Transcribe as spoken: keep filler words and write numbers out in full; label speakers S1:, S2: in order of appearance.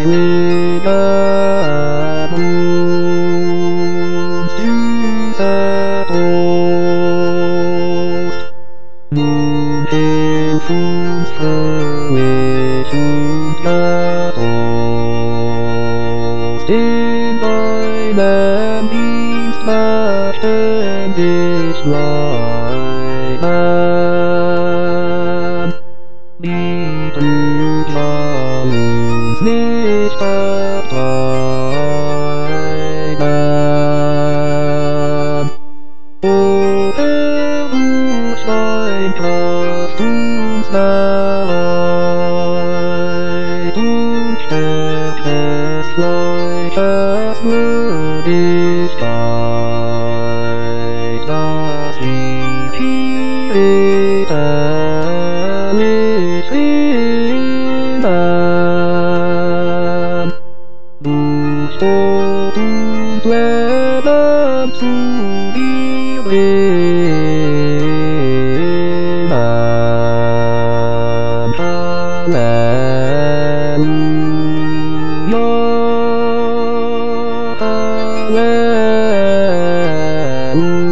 S1: In thy land he smashed and destroyed man. Die Brüder uns nicht vertreiben. O Herr, durch dein Kraft uns bereit und stärkt des Fleisches Würdigkeit, dass wir hier eterlich leben. Durch Tod und Leben zu dir bringen. Halleluja, Halleluja.